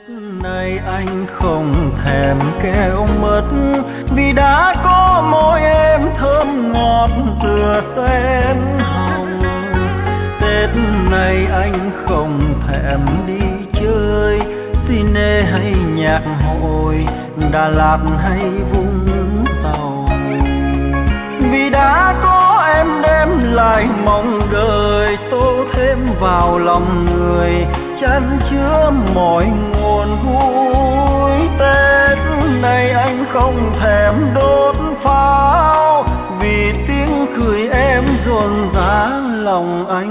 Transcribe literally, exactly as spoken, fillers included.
Này anh không thèm keo mất, vì đã có môi em thơm ngọt tựa sen hồng. Tết này anh không thèm đi chơi, cine hay nhạc hội, Đà Lạt hay Vũng Tàu. Vì đã có em đem lại mong đời, tô thêm vào lòng người, chan chứa mọi nguồn vui. Tết này anh không thèm đốt pháo, vì tiếng cười em rộn rã lòng anh